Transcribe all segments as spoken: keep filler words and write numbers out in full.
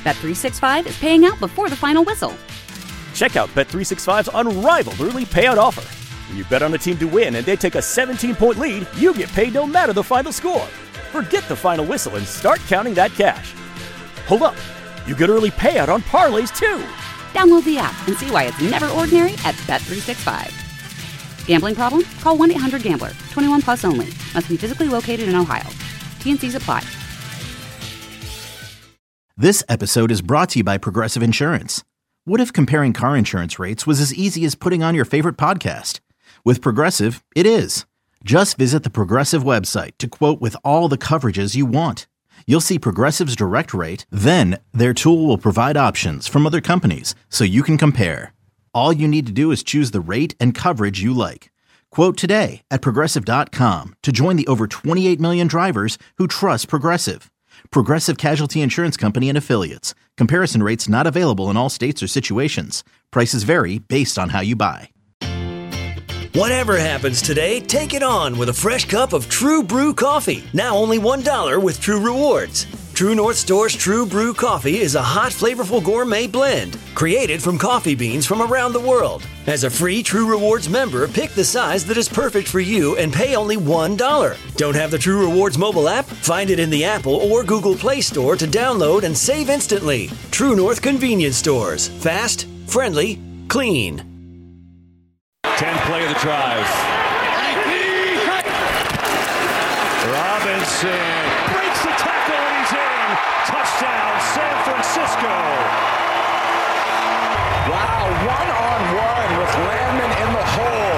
Bet three sixty-five is paying out before the final whistle. Check out Bet three sixty-five's unrivaled early payout offer. When you bet on a team to win and they take a seventeen-point lead, you get paid no matter the final score. Forget the final whistle and start counting that cash. Hold up. You get early payout on parlays, too. Download the app and see why it's never ordinary at Bet three sixty-five. Gambling problem? Call one eight hundred gambler. twenty-one plus only. Must be physically located in Ohio. T N Cs apply. This episode is brought to you by Progressive Insurance. What if comparing car insurance rates was as easy as putting on your favorite podcast? With Progressive, it is. Just visit the Progressive website to quote with all the coverages you want. You'll see Progressive's direct rate, then their tool will provide options from other companies so you can compare. All you need to do is choose the rate and coverage you like. Quote today at Progressive dot com to join the over twenty-eight million drivers who trust Progressive. Progressive Casualty Insurance Company and Affiliates. Comparison rates not available in all states or situations. Prices vary based on how you buy. Whatever happens today, take it on with a fresh cup of True Brew coffee. Now only one dollar with True Rewards. True North Store's True Brew coffee is a hot, flavorful gourmet blend created from coffee beans from around the world. As a free True Rewards member, pick the size that is perfect for you and pay only one dollar. Don't have the True Rewards mobile app? Find it in the Apple or Google Play Store to download and save instantly. True North Convenience Stores. Fast, friendly, clean. tenth play of the drive. Robinson breaks the tackle and he's in. Touchdown, San Francisco. Wow, one-on-one with Landman in the hole.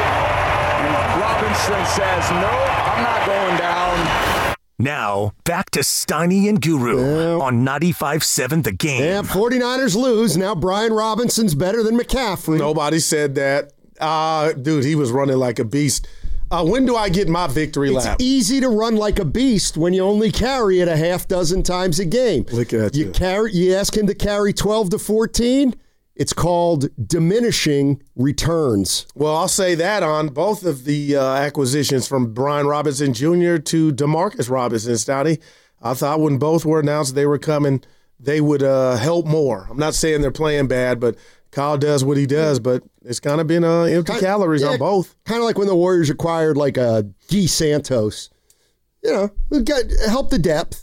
And Robinson says, nope, I'm not going down. Now, back to Steiny and Guru yeah. on ninety-five point seven The Game. Yeah, 49ers lose. Now Brian Robinson's better than McCaffrey. Nobody said that. Uh, dude, he was running like a beast. Uh, when do I get my victory it's lap? It's easy to run like a beast when you only carry it a half dozen times a game. Look at you. You, carry, you ask him to carry twelve to fourteen. It's called diminishing returns. Well, I'll say that on both of the uh, acquisitions from Brian Robinson Junior to DeMarcus Robinson, Stouty. I thought when both were announced they were coming, they would uh, help more. I'm not saying they're playing bad, but Kyle does what he does, but it's kind of been uh, empty kind, calories yeah, on both. Kind of like when the Warriors acquired like a Guy Santos. You know, got, help the depth.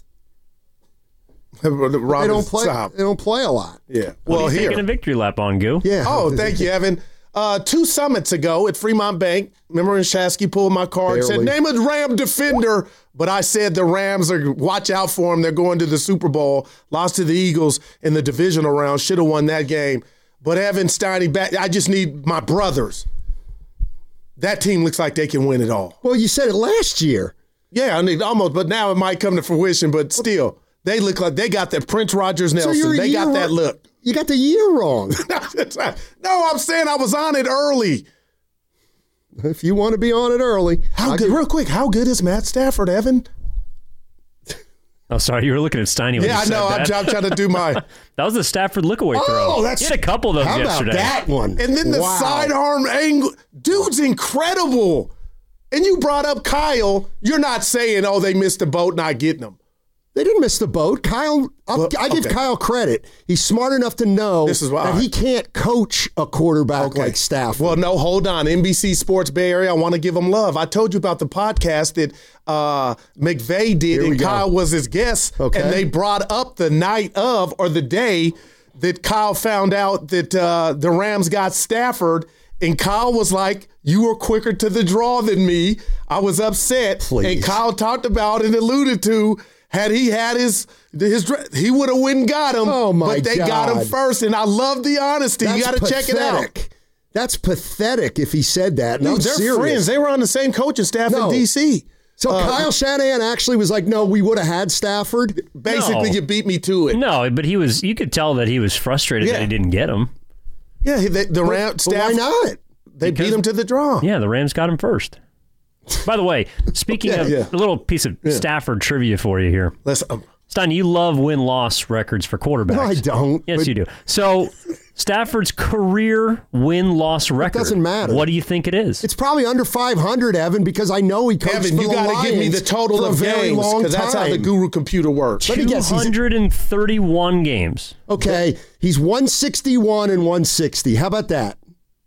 They don't play. Stop. They don't play a lot. Yeah. What well, are you here. taking a victory lap on, Goo? Yeah. Oh, thank you, Evan. Uh, two summits ago at Fremont Bank, remember when Shasky pulled my card and said, name a Ram defender, but I said the Rams are, watch out for them. They're going to the Super Bowl. Lost to the Eagles in the divisional round. Should have won that game. But Evan Steiny back. I just need my brothers. That team looks like they can win it all. Well, you said it last year. Yeah, I mean, almost, but now it might come to fruition, but still. They look like they got that Prince Rogers Nelson. So they got that look. You got the year wrong. No, I'm saying I was on it early. If you want to be on it early. How good, real quick, how good is Matt Stafford, Evan? Oh, sorry, you were looking at Steiny when yeah, you said I know. that. I'm, I'm trying to do my. That was the Stafford look-away oh, throw. That's, he had a couple of those how yesterday. About that one? And then the wow. sidearm angle. Dude's incredible. And you brought up Kyle. You're not saying, oh, they missed the boat not getting them. They didn't miss the boat. Kyle, well, I give okay. Kyle credit. He's smart enough to know this is why that he can't coach a quarterback okay. like Stafford. Well, no, hold on. N B C Sports Bay Area, I want to give him love. I told you about the podcast that uh, McVay did, and go. Kyle was his guest. Okay. And they brought up the night of or the day that Kyle found out that uh, the Rams got Stafford. And Kyle was like, you were quicker to the draw than me. I was upset. Please. And Kyle talked about and alluded to, had he had his, his he would have went and got him. Oh, my But they God. got him first. And I love the honesty. That's you got to check it out. pathetic. That's pathetic if he said that. No, Dude, they're serious. friends. They were on the same coaching staff No. in D C. So uh, Kyle Shanahan actually was like, no, we would have had Stafford. Basically, No. you beat me to it. No, but he was. You could tell that he was frustrated Yeah. that he didn't get him. Yeah, the, the Rams But why staff, not? they Because- beat him to the draw. Yeah, the Rams got him first. By the way, speaking Yeah, of yeah. a little piece of Yeah. Stafford trivia for you here. Let's, um, Stein, you love win-loss records for quarterbacks. No, I don't. Yes, you do. So Stafford's career win-loss record. It doesn't matter. What do you think it is? It's probably under five hundred, Evan, because I know he coached Evan, for you the got to give me the total of games because that's how the Guru computer works. Let me guess. two hundred thirty-one games. Okay, he's one sixty-one and one sixty. How about that?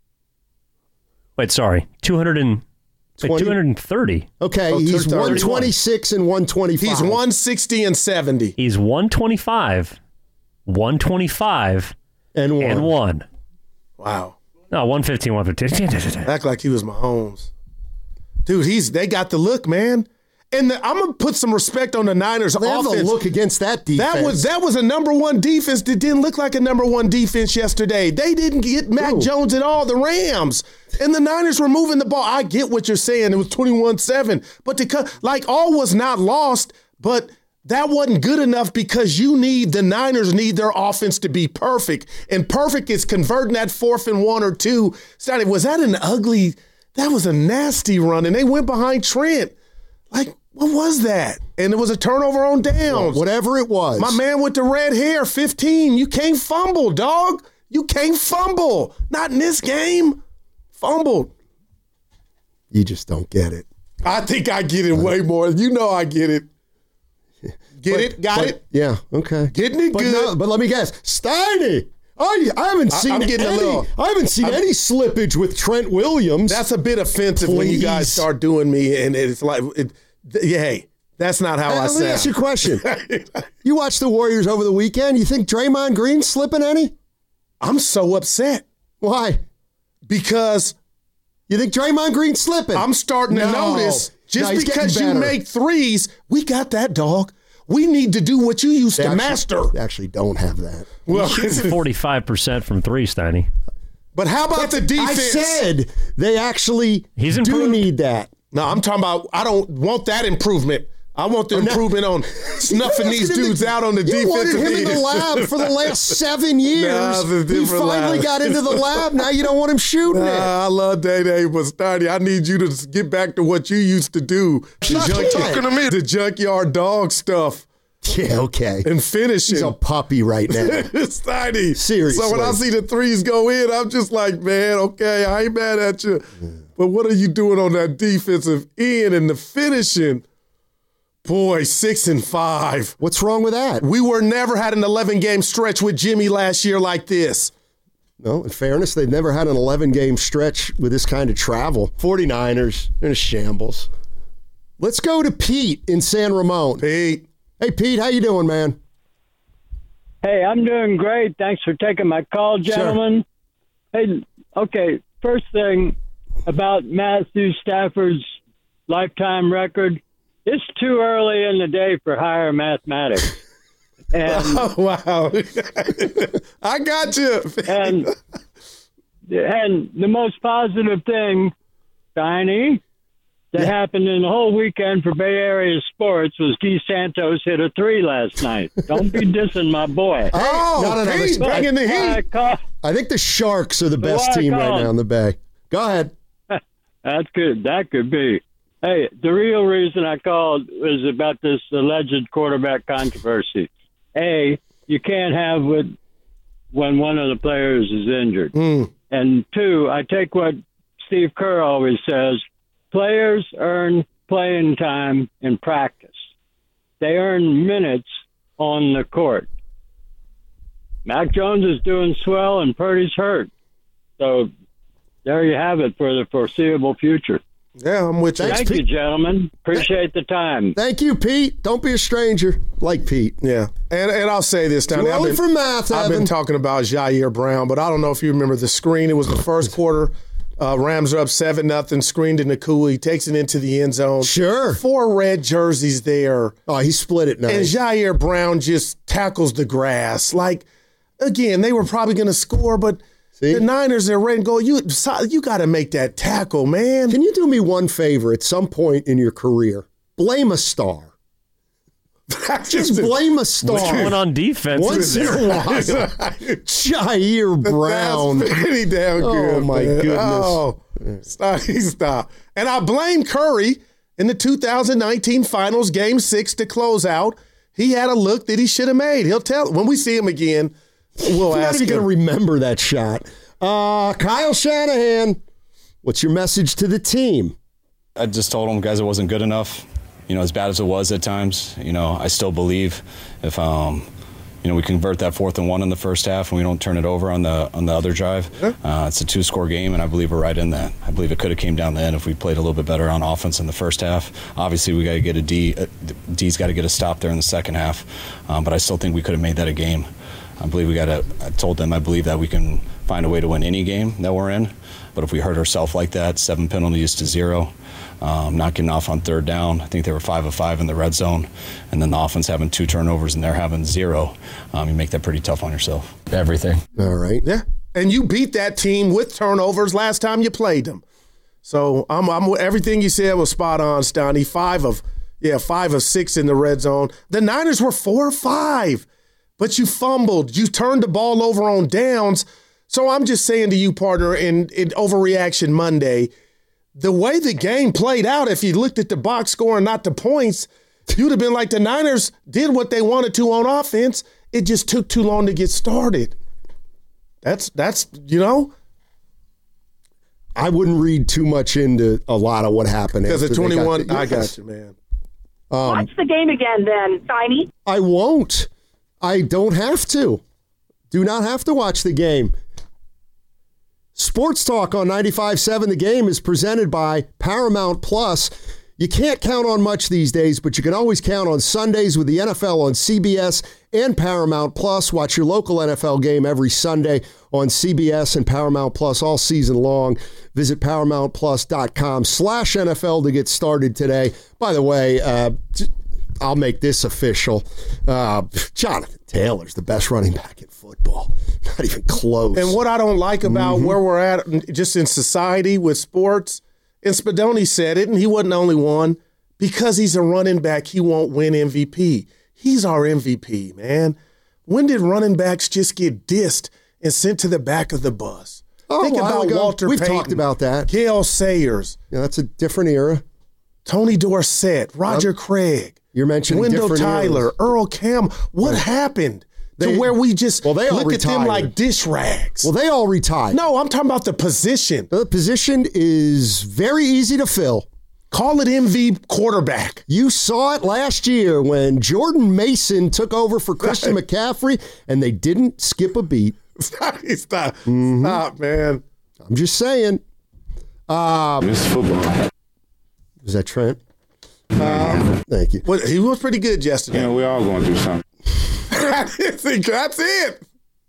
Wait, sorry. two hundred and... Wait, two hundred thirty. Okay, Oh, he's thirty-one. one twenty-six and one twenty-five. He's one sixty and seventy. He's one twenty-five, one twenty-five, and one. And one. Wow. No, one fifteen, one fifteen. Act like he was Mahomes. Dude, he's they got the look, man. And the, I'm going to put some respect on the Niners they offense. Have the look against that defense. That was that was a number one defense that didn't look like a number one defense yesterday. They didn't get Mac Ooh. Jones at all, the Rams. And the Niners were moving the ball. I get what you're saying. It was twenty-one seven. But to, like all was not lost, but that wasn't good enough because you need, the Niners need their offense to be perfect. And perfect is converting that fourth and one or two. Was that an ugly, that was a nasty run. And they went behind Trent. Like, what was that? And it was a turnover on downs. Well, whatever it was. My man with the red hair, fifteen. You can't fumble, dog. You can't fumble. Not in this game. Fumbled. You just don't get it. I think I get it way more. You know I get it. Get but, it? Got but, it? Yeah, okay. Getting it but good. No, but let me guess. Steiny. I, I haven't seen I'm getting any, a little, I haven't seen I'm, any slippage with Trent Williams. That's a bit offensive Please. when you guys start doing me, and it's like, it, yeah, hey, that's not how uh, I let sound. Let me ask you a question. You watched the Warriors over the weekend. You think Draymond Green's slipping any? I'm so upset. Why? Because you think Draymond Green's slipping? I'm starting no. to notice just no, because you make threes, we got that, dog. We need to do what you used they to actually, master. They actually don't have that. Well, shoots forty-five percent from three, Steiny. But how about the defense? I said they actually He's do improved. need that. No, I'm talking about, I don't want that improvement. I want the oh, improvement no. on snuffing these dudes out on the you defensive You wanted him end. in the lab for the last seven years. Nah, he finally lab. got into the lab. Now you don't want him shooting nah, it. I love Day-Day, but Steiny, I need you to get back to what you used to do. The, junkyard, the junkyard dog stuff. Yeah, okay. And finishing. He's a puppy right now. Steiny. Seriously. So when I see the threes go in, I'm just like, man, okay, I ain't mad at you. Yeah. But what are you doing on that defensive end and the finishing? Boy, six and five. What's wrong with that? We were never had an eleven-game stretch with Jimmy last year like this. No, in fairness, they've never had an eleven-game stretch with this kind of travel. forty-niners in a shambles. Let's go to Pete in San Ramon. Pete. Hey, Pete, how you doing, man? Hey, I'm doing great. Thanks for taking my call, gentlemen. Sure. Hey, okay, first thing about Matthew Stafford's lifetime record, it's too early in the day for higher mathematics. And, oh, wow. I got you. and, and the most positive thing, Steiny, that yeah. happened in the whole weekend for Bay Area sports was Guy Santos hit a three last night. Don't be dissing my boy. Oh, no, no, no, Pete, bringing the heat. Call, I think the Sharks are the best team right now in the Bay. Go ahead. That's good. That could be. Hey, the real reason I called was about this alleged quarterback controversy. A, you can't have it when one of the players is injured. Mm. And two, I take what Steve Kerr always says, players earn playing time in practice. They earn minutes on the court. Mac Jones is doing swell and Purdy's hurt. So there you have it for the foreseeable future. Yeah, I'm with you. Thank Thanks, you, gentlemen. Appreciate the time. Thank you, Pete. Don't be a stranger. Like Pete. Yeah. And and I'll say this, Tony. I've been, for math, I've Evan. been talking about Jair Brown, but I don't know if you remember the screen. It was the first quarter. Uh, Rams are up seven nothing, screened to Nakua. He takes it into the end zone. Sure. Four red jerseys there. Oh, he split it nice. And Jair Brown just tackles the grass. Like, again, they were probably going to score, but See? the Niners are ready to go. You, you got to make that tackle, man. Can you do me one favor at some point in your career? Blame a star. Just blame a star. What's going on defense? Once in a while. Jair Brown. That's pretty damn good. Oh, my man. goodness. Oh, stop, stop. And I blame Curry in the two thousand nineteen Finals, Game six to close out. he had a look that he should have made. He'll tell when we see him again. We'll You're ask not even him. going to remember that shot. Uh, Kyle Shanahan, what's your message to the team? I just told them, guys, it wasn't good enough. You know, as bad as it was at times, you know, I still believe if, um, you know, we convert that fourth and one in the first half and we don't turn it over on the on the other drive, uh, it's a two-score game, and I believe we're right in that. I believe it could have came down the end if we played a little bit better on offense in the first half. Obviously, we got to get a D. Uh, D's got to get a stop there in the second half, um, but I still think we could have made that a game. I believe we got to. I told them I believe that we can find a way to win any game that we're in, but if we hurt ourselves like that, seven penalties to zero. Um, not getting off on third down. I think they were five of five in the red zone. And then the offense having two turnovers and they're having zero. Um, you make that pretty tough on yourself. Everything. All right. Yeah. And you beat that team with turnovers last time you played them. So I'm, I'm everything you said was spot on, Stoney. Five of, yeah, five of six in the red zone. The Niners were four or five, but you fumbled. You turned the ball over on downs. So I'm just saying to you, partner, in, in Overreaction Monday, the way the game played out, if you looked at the box score and not the points, you'd have been like the Niners did what they wanted to on offense. It just took too long to get started. That's, that's you know. I wouldn't read too much into a lot of what happened. Because at twenty-one, got the, I got you, man. Um, Watch the game again then, Tiny. I won't. I don't have to. Do not have to watch the game. Sports Talk on ninety-five point seven The Game is presented by Paramount Plus. You can't count on much these days, but you can always count on Sundays with the N F L on C B S and Paramount Plus. Watch your local N F L game every Sunday on C B S and Paramount Plus all season long. Visit paramountplus.com slash NFL to get started today. By the way, uh, I'll make this official. Uh, Jonathan Taylor's the best running back in football. Not even close. And what I don't like about mm-hmm. where we're at just in society with sports, and Spadoni said it, and he wasn't the only one, because he's a running back, he won't win M V P. He's our M V P, man. When did running backs just get dissed and sent to the back of the bus? Oh, Think about ago. Walter We've Payton, talked about that. Gale Sayers. Yeah, that's a different era. Tony Dorsett, Roger yep. Craig. You're mentioning Wendell different Tyler, eras. Earl Campbell. What right. happened? They, to where we just well, they all look retired. at them like dish rags. Well, they all retired. No, I'm talking about the position. The position is very easy to fill. Call it M V quarterback. You saw it last year when Jordan Mason took over for Christian right. McCaffrey, and they didn't skip a beat. Stop, stop, mm-hmm. stop, man. I'm just saying. Um, it's football. Was that Trent? Uh, thank you. Well, he was pretty good yesterday. You know, we're all going through something. That's it.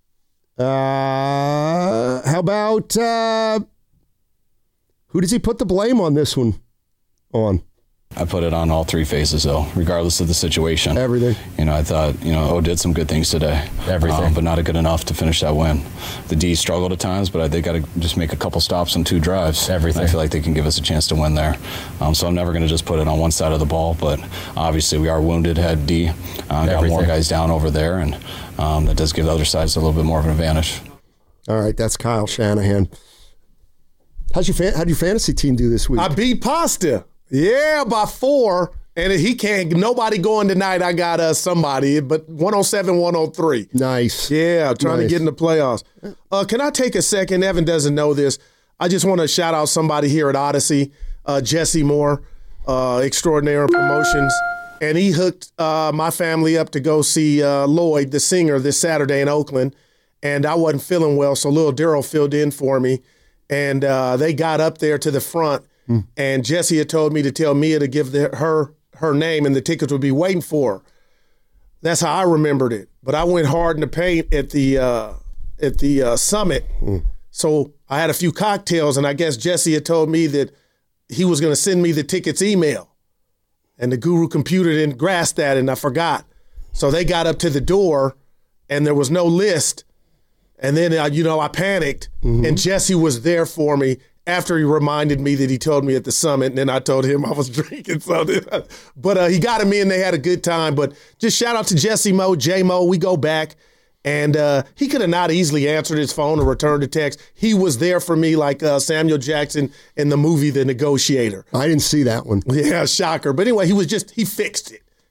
Uh, how about uh, who does he put the blame on this one on? I put it on all three phases, though, regardless of the situation. Everything. You know, I thought, you know, O did some good things today. Everything. Um, but not good enough to finish that win. The D struggled at times, but they got to just make a couple stops on two drives. Everything. I feel like they can give us a chance to win there. Um, so I'm never going to just put it on one side of the ball, but obviously we are wounded, had D. Uh, got more guys down over there, and um, that does give the other sides a little bit more of an advantage. All right, that's Kyle Shanahan. How'd your, fan- how'd your fantasy team do this week? I beat Pasta. Yeah, by four. And he can't, nobody going tonight. I got uh, somebody, but one oh seven, one oh three. Nice. Yeah, trying nice. to get in the playoffs. Uh, can I take a second? Evan doesn't know this. I just want to shout out somebody here at Odyssey, uh, Jesse Moore, uh, Extraordinary Promotions. And he hooked uh, my family up to go see uh, Lloyd, the singer, this Saturday in Oakland. And I wasn't feeling well, so little Daryl filled in for me. And uh, they got up there to the front. Mm. And Jesse had told me to tell Mia to give the, her her name and the tickets would be waiting for her. That's how I remembered it. But I went hard in the paint at the uh, at the uh, summit. Mm. So I had a few cocktails, and I guess Jesse had told me that he was going to send me the tickets email. And the Guru computer didn't grasp that, and I forgot. So they got up to the door, and there was no list. And then, uh, you know, I panicked, mm-hmm. and Jesse was there for me after he reminded me that he told me at the summit, and then I told him I was drinking something. But uh, he got him in. They had a good time. But just shout out to Jesse Mo, J-Mo. We go back. And uh, he could have not easily answered his phone or returned a text. He was there for me like uh, Samuel Jackson in the movie The Negotiator. I didn't see that one. Yeah, shocker. But anyway, he was just, he fixed it.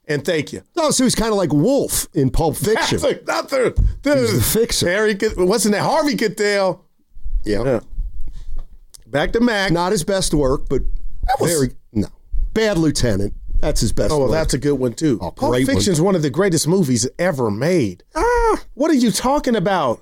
And thank you. Oh, so he's kind of like Wolf in Pulp Fiction. That's like nothing. He's the fixer. Harry, wasn't that Harvey Keitel? Yeah. yeah. Back to Mac. Not his best work, but was, very no. Bad Lieutenant. That's his best Oh, well, work. that's a good one, too. Oh, Pulp great Fiction is one. one of the greatest movies ever made. Ah, what are you talking about?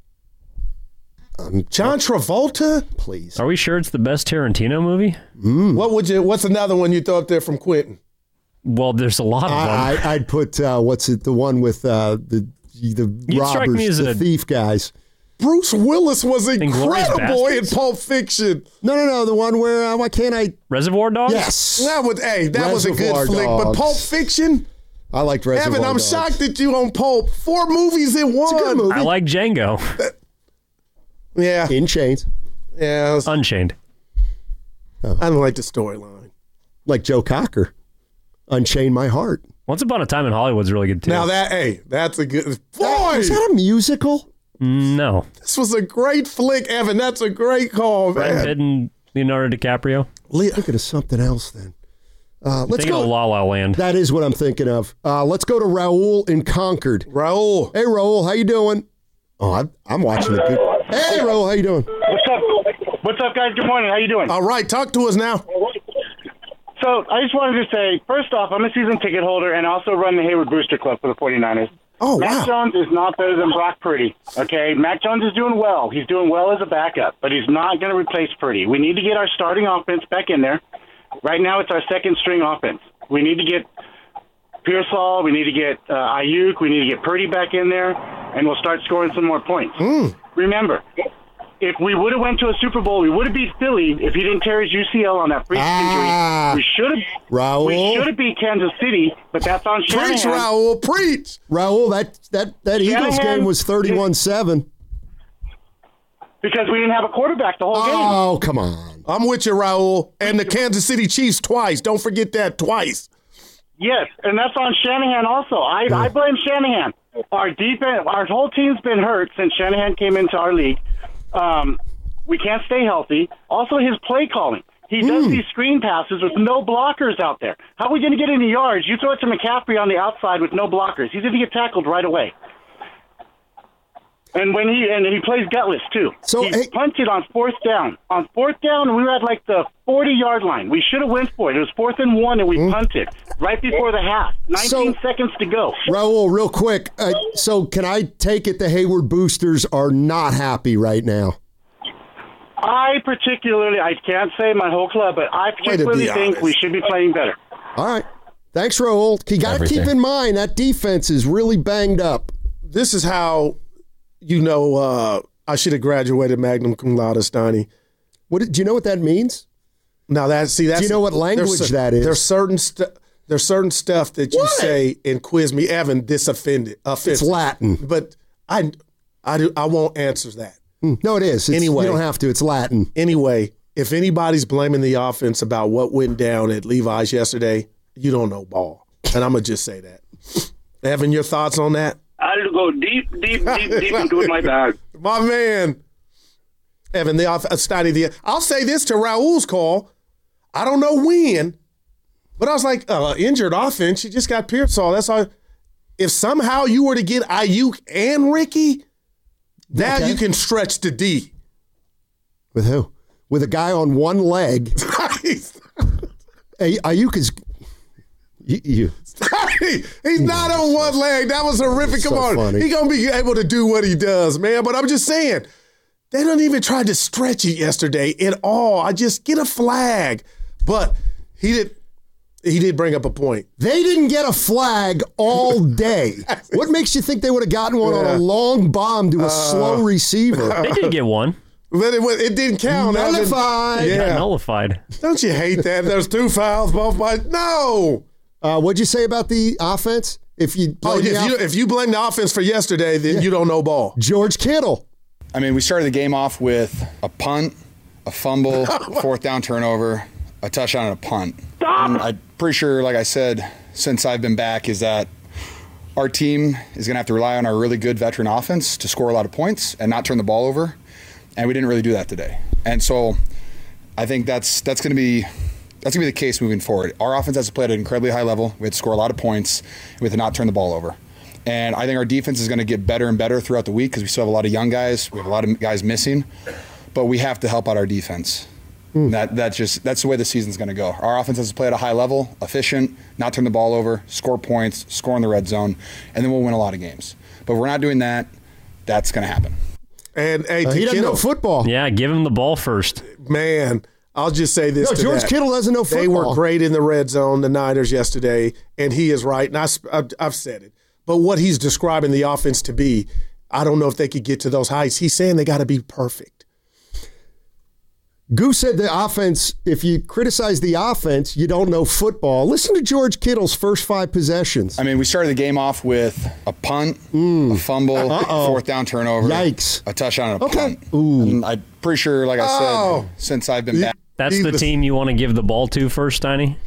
Um, John Travolta? Please. Are we sure it's the best Tarantino movie? Mm. What would you? What's another one you throw up there from Quentin? Well, there's a lot of them. I, I, I'd put, uh, what's it, the one with uh, the the You'd strike me robbers, as the a- thief guys. Bruce Willis was Inglourious incredible in Bastards? Pulp Fiction. No, no, no, the one where, uh, why can't I? Reservoir Dogs? Yes. That was, hey, that was a Reservoir good flick. But Dogs. Pulp Fiction? I liked Reservoir Evan, I'm Dogs. shocked that you on Pulp. Four movies in one. It's a good movie. I like Django. Yeah. In Chains. Yeah. Was, Unchained. I don't like the storyline. Like Joe Cocker. Unchain My Heart. Once Upon a Time in Hollywood's really good, too. Now that, hey, that's a good. Boy! That, was that a musical? No. This was a great flick, Evan. That's a great call, Brad man. Pitt and Leonardo DiCaprio. Thinking of something else then. Uh, let's Thinking go. of La La Land. That is what I'm thinking of. Uh, let's go to Raul in Concord. Raul. Hey, Raul, how you doing? Oh, I'm, I'm watching it. Good. Hey, Raul, how you doing? What's up? What's up, guys? Good morning. How you doing? All right, talk to us now. So I just wanted to say, first off, I'm a season ticket holder and also run the Hayward Booster Club for the 49ers. Oh, Mac wow. Jones is not better than Brock Purdy, okay? Mac Jones is doing well. He's doing well as a backup, but he's not going to replace Purdy. We need to get our starting offense back in there. Right now it's our second-string offense. We need to get Pearsall. We need to get uh, Ayuk. We need to get Purdy back in there, and we'll start scoring some more points. Mm. Remember, if we would have went to a Super Bowl, we would have beat Philly if he didn't tear his U C L on that freak Ah. injury. We should have Raul. we should have beat Kansas City, but that's on Shanahan. Preach, Raul, preach. Raul, that, that, that Eagles Shanahan game was thirty-one seven. Because we didn't have a quarterback the whole game. Oh, come on. I'm with you, Raul. And the Kansas City Chiefs twice. Don't forget that twice. Yes, and that's on Shanahan also. I, I blame Shanahan. Our defense, our whole team's been hurt since Shanahan came into our league. Um, we can't stay healthy. Also, his play calling. He does Mm. these screen passes with no blockers out there. How are we going to get any yards? You throw it to McCaffrey on the outside with no blockers. He's going to get tackled right away. And when he and he plays gutless too. So, he hey- punted on fourth down. On fourth down, we were at like the forty-yard line. We should have went for it. It was fourth and one, and we punted right before the half. nineteen So- seconds to go. Raul, real quick. Uh, so can I take it the Hayward Boosters are not happy right now? I particularly, I can't say my whole club, but I particularly be think honest. we should be playing better. All right. Thanks, Raul. You got to keep Everything. in mind that defense is really banged up. This is how you know uh, I should have graduated magna cum laude, Steiny. What do you know what that means? Now that see that's Do you know what language there's cer- that is? There's certain stu- there's certain stuff that you What? say and quiz me, Evan. This offended, offensive. It's Latin. but I I do I won't answer that. No, it is. It's, Anyway. You don't have to. It's Latin. Anyway, if anybody's blaming the offense about what went down at Levi's yesterday, you don't know ball, and I'm gonna just say that. Evan, your thoughts on that? I'll go deep, deep, deep, deep into my bag. My man, Evan, the off uh, Steiny, the I'll say this to Raul's call. I don't know when, but I was like, uh, injured offense. You just got Pearsall. That's all. If somehow you were to get Ayuk and Ricky, now Okay. you can stretch the D. With who? With a guy on one leg. Hey, Ayuk is. You, you. He's not on one leg. That was horrific. Come So on. funny. He's going to be able to do what he does, man. But I'm just saying, they don't even try to stretch it yesterday at all. I just get a flag. But he did he did bring up a point. They didn't get a flag all day. What makes you think they would have gotten one on Yeah. a long bomb to a Uh, slow receiver? They did get one. But it, wa- it didn't count. Evan. Nullified. It got Yeah. nullified. Don't you hate that? There's two fouls, both by no. Uh, what'd you say about the offense? If you Oh, blame the if you, off- if you blame the offense for yesterday, then you don't know ball. George Kittle. I mean, we started the game off with a punt, a fumble, fourth down turnover, a touchdown, and a punt. And I'm pretty sure, like I said, since I've been back, is that our team is going to have to rely on our really good veteran offense to score a lot of points and not turn the ball over. And we didn't really do that today. And so I think that's that's going to be That's going to be the case moving forward. Our offense has to play at an incredibly high level. We have to score a lot of points. We have to not turn the ball over. And I think our defense is going to get better and better throughout the week because we still have a lot of young guys. We have a lot of guys missing. But we have to help out our defense. Mm. That that's just that's the way the season's going to go. Our offense has to play at a high level, efficient, not turn the ball over, score points, score in the red zone, and then we'll win a lot of games. But if we're not doing that, that's going to happen. And hey, uh, he doesn't know football. Yeah, give him the ball first. Man, I'll just say this. No, to George that. Kittle doesn't know football. They were great in the red zone, the Niners yesterday, and he is right. And I, I've, I've said it. But what he's describing the offense to be, I don't know if they could get to those heights. He's saying they got to be perfect. Goose said the offense, if you criticize the offense, you don't know football. Listen to George Kittle's first five possessions. I mean, we started the game off with a punt, mm. a fumble, Uh-oh. fourth down turnover. Yikes. A touchdown and a okay. punt. Ooh. And I'm pretty sure, like I said, oh. since I've been back. That's the team you want to give the ball to first, Steiny?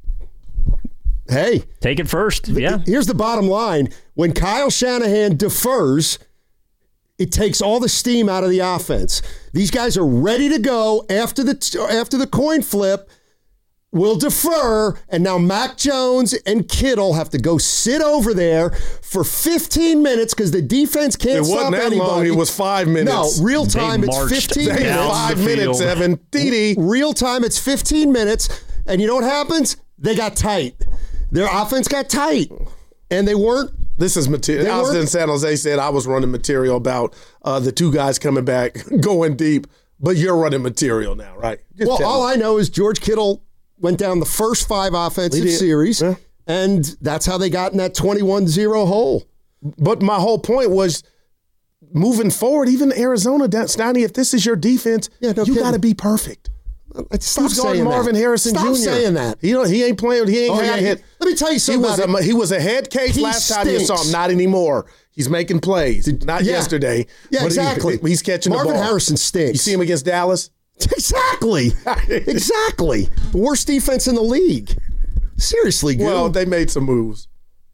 Hey. Take it first, yeah. Here's the bottom line. When Kyle Shanahan defers, it takes all the steam out of the offense. These guys are ready to go after the after the coin flip. We'll defer, and now Mac Jones and Kittle have to go sit over there for fifteen minutes because the defense can't it stop wasn't that anybody. Long. It was five minutes. No, real time they it's fifteen they minutes. Five minutes, Evan. D D. Real time it's fifteen minutes, and you know what happens? They got tight. Their offense got tight, and they weren't. This is material. I was in San Jose, said I was running material about uh, the two guys coming back, going deep, but you're running material now, right? Just well, all me. I know is George Kittle went down the first five offensive series, yeah. and that's how they got in that twenty-one zero hole. But my whole point was moving forward, even Arizona, Steiny, if this is your defense, yeah, no you got to be perfect. Stop Who's guarding Marvin that. Harrison Stop Junior? Stop saying that. He, don't, he ain't playing. He ain't oh, got yeah, hit. Let me tell you something. He was, about a, he was a head case he last stinks. time you saw him. Not anymore. He's making plays. Not yeah. yesterday. Yeah, but exactly. He, he's catching Marvin the ball. Marvin Harrison stinks. You see him against Dallas? Exactly. exactly. The worst defense in the league. Seriously, good. Well, they made some moves.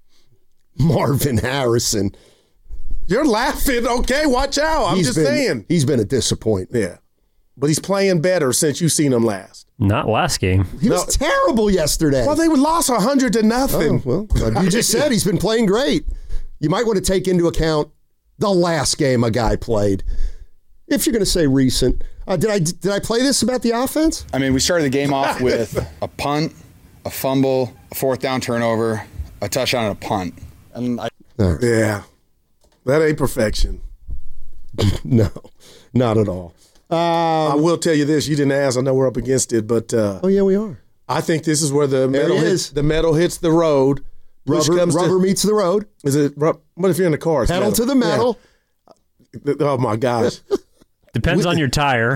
Marvin Harrison. You're laughing. Okay, watch out. I'm he's just been, saying. He's been a disappointment. Yeah. But he's playing better since you've seen him last. Not last game. He no. was terrible yesterday. Well, they lost one hundred to nothing. Oh, well, you just said he's been playing great. You might want to take into account the last game a guy played. If you're going to say recent. Uh, did I did I play this about the offense? I mean, we started the game off with a punt, a fumble, a fourth down turnover, a touchdown, and a punt. And I, right. Yeah. That ain't perfection. No, not at all. Um, I will tell you this. You didn't ask. I know we're up against it, but uh, oh yeah, we are. I think this is where the metal it hits, is. the metal hits the road. Rubber, comes rubber to, meets the road. Is it? What if you're in the car? Pedal metal. to the metal. Yeah. Oh my gosh. Depends on your tire.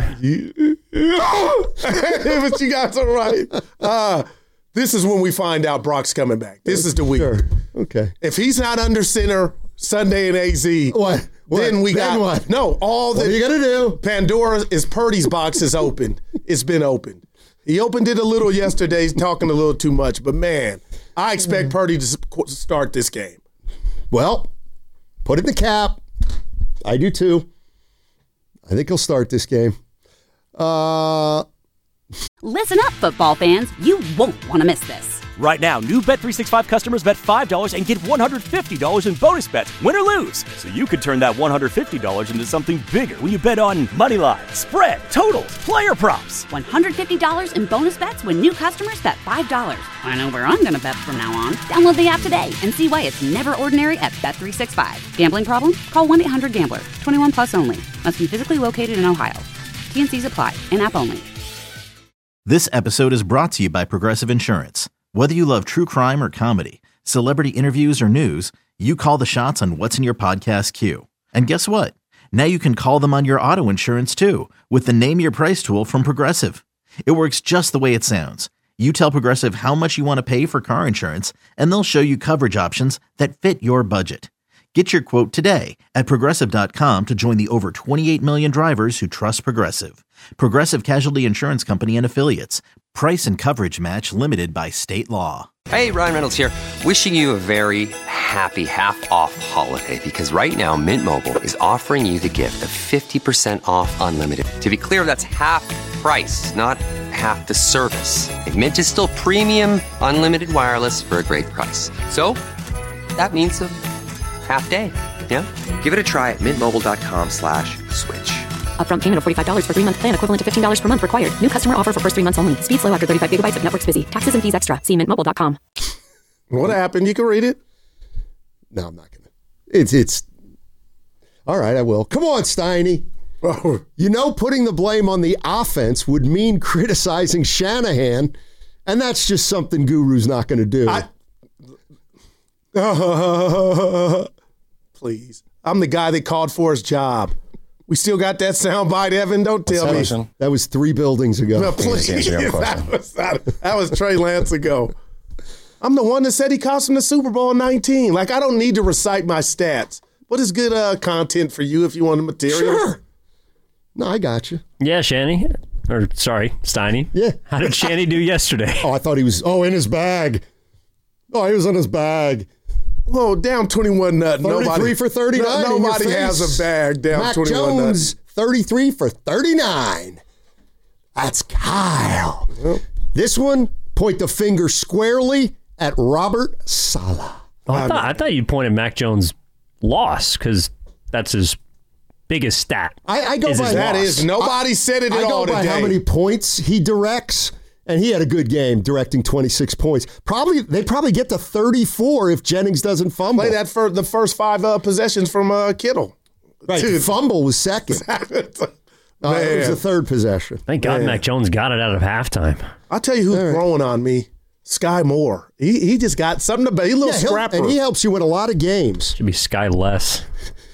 But you guys are right. Uh, this is when we find out Brock's coming back. This is the week. Sure. Okay. If he's not under center Sunday in A Z, what? What? Then we then got what? No, all the what are you gonna do? Pandora is Purdy's box is open. It's been opened. He opened it a little yesterday. He's talking a little too much, but man, I expect Purdy to start this game. Well, put it in the cap. I do too. I think he'll start this game. Uh, Listen up, football fans. You won't want to miss this. Right now, new Bet three sixty-five customers bet five dollars and get one hundred fifty dollars in bonus bets, win or lose. So you could turn that one hundred fifty dollars into something bigger when you bet on money line, spread, totals, player props. one hundred fifty dollars in bonus bets when new customers bet five dollars. I know where I'm going to bet from now on. Download the app today and see why it's never ordinary at Bet three sixty-five. Gambling problem? Call one eight hundred gambler. twenty-one plus only. Must be physically located in Ohio. T N Cs apply. In-app only. This episode is brought to you by Progressive Insurance. Whether you love true crime or comedy, celebrity interviews or news, you call the shots on what's in your podcast queue. And guess what? Now you can call them on your auto insurance too with the Name Your Price tool from Progressive. It works just the way it sounds. You tell Progressive how much you want to pay for car insurance, and they'll show you coverage options that fit your budget. Get your quote today at Progressive dot com to join the over twenty-eight million drivers who trust Progressive. Progressive Casualty Insurance Company and Affiliates. Price and coverage match limited by state law. Hey, Ryan Reynolds here. Wishing you a very happy half-off holiday because right now Mint Mobile is offering you the gift of fifty percent off unlimited. To be clear, that's half price, not half the service. And Mint is still premium unlimited wireless for a great price. So that means a half day. Yeah? Give it a try at mintmobile.com slash switch. Upfront payment of forty-five dollars for three-month plan equivalent to fifteen dollars per month required. New customer offer for first three months only. Speed slow after thirty-five gigabytes if network's busy. Taxes and fees extra. See mint mobile dot com. What happened? You can read it. No, I'm not going to. It's, it's, all right, I will. Come on, Steiny. You know, putting the blame on the offense would mean criticizing Shanahan, and that's just something Guru's not going to do. I, uh, please. I'm the guy that called for his job. We still got that soundbite, Evan. Don't tell that me. Was, that was three buildings ago. No, please. that, was, that, that was Trey Lance ago. I'm the one that said he cost him the Super Bowl in nineteen. Like, I don't need to recite my stats. What is good uh, content for you if you want the material? Sure. No, I got you. Yeah, Shanny. Or, sorry, Steiny. Yeah. How did Shanny do yesterday? Oh, I thought he was, oh, in his bag. Oh, he was in his bag. Whoa, down twenty-one nothing. thirty-three Nobody, for thirty-nine. No, nobody has a bag down Mac twenty-one Jones, nothing. thirty-three for thirty-nine. That's Kyle. Yep. This one, point the finger squarely at Robert Saleh. Oh, I, thought, I thought you pointed Mac Jones' loss because that's his biggest stat. I, I go by that is nobody I, said it at I all go by today. how many points he directs. And he had a good game directing twenty-six points. Probably they probably get to thirty-four if Jennings doesn't fumble. Play that for the first five uh, possessions from uh, Kittle. Right, Dude. Fumble was second. uh, it was the third possession. Thank God Man. Mac Jones got it out of halftime. I'll tell you who's right. growing on me. Sky Moore. He he just got something to be. He's a little yeah, scrapper. And he helps you win a lot of games. Should be Sky less.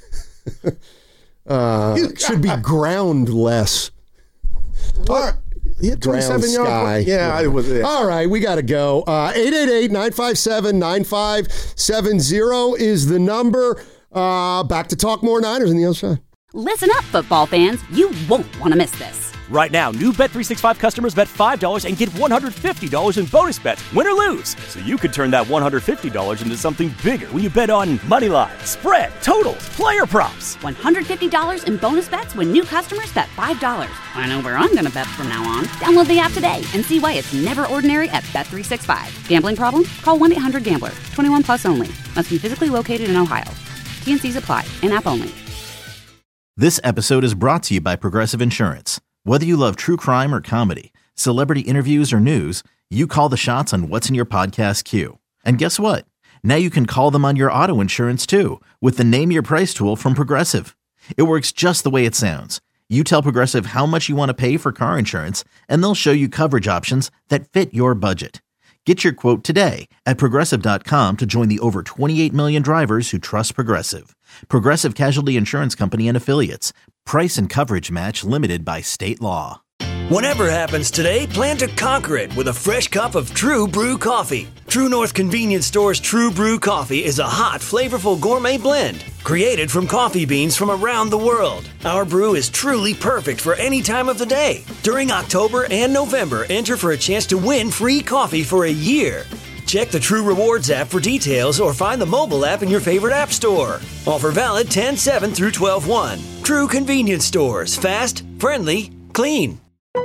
uh, should be ground less. All right. He had twenty-seven yards. Yeah, I was it. All right, we got to go. Uh, eight eight eight, nine five seven, nine five seven zero is the number. Uh, back to talk more Niners on the other side. Listen up, football fans. You won't want to miss this. Right now, new Bet three sixty-five customers bet five dollars and get one hundred fifty dollars in bonus bets, win or lose. So you could turn that one hundred fifty dollars into something bigger when you bet on money line, spread, totals, player props. one hundred fifty dollars in bonus bets when new customers bet five dollars. I know where I'm going to bet from now on. Download the app today and see why it's never ordinary at Bet three sixty-five. Gambling problem? Call one eight hundred gambler. twenty-one plus only. Must be physically located in Ohio. T N Cs apply. In-app only. This episode is brought to you by Progressive Insurance. Whether you love true crime or comedy, celebrity interviews or news, you call the shots on what's in your podcast queue. And guess what? Now you can call them on your auto insurance too with the Name Your Price tool from Progressive. It works just the way it sounds. You tell Progressive how much you want to pay for car insurance, and they'll show you coverage options that fit your budget. Get your quote today at Progressive dot com to join the over twenty-eight million drivers who trust Progressive. Progressive Casualty Insurance Company and Affiliates. Price and coverage match limited by state law. Whatever happens today, plan to conquer it with a fresh cup of True Brew coffee. True North Convenience Store's True Brew coffee is a hot, flavorful gourmet blend created from coffee beans from around the world. Our brew is truly perfect for any time of the day. During October and November, enter for a chance to win free coffee for a year. Check the True Rewards app for details or find the mobile app in your favorite app store. Offer valid ten seven through twelve one. True Convenience Stores. Fast, friendly, clean.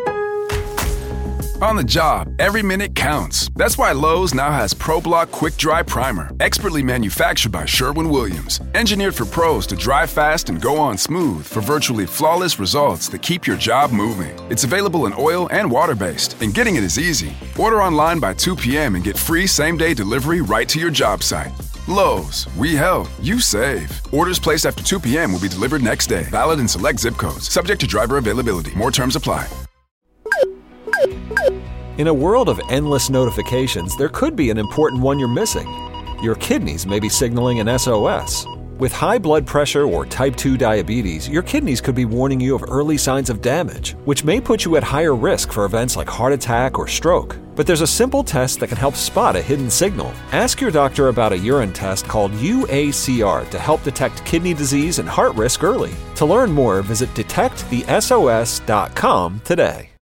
On the job, every minute counts. That's why Lowe's now has ProBlock Quick Dry Primer, expertly manufactured by Sherwin-Williams. Engineered for pros to dry fast and go on smooth for virtually flawless results that keep your job moving. It's available in oil and water-based, and getting it is easy. Order online by two p.m. and get free same-day delivery right to your job site. Lowe's, we help, you save. Orders placed after two p.m. will be delivered next day. Valid in select zip codes. Subject to driver availability. More terms apply. In a world of endless notifications, there could be an important one you're missing. Your kidneys may be signaling an S O S. With high blood pressure or type two diabetes, your kidneys could be warning you of early signs of damage, which may put you at higher risk for events like heart attack or stroke. But there's a simple test that can help spot a hidden signal. Ask your doctor about a urine test called U A C R to help detect kidney disease and heart risk early. To learn more, visit detect the S O S dot com today.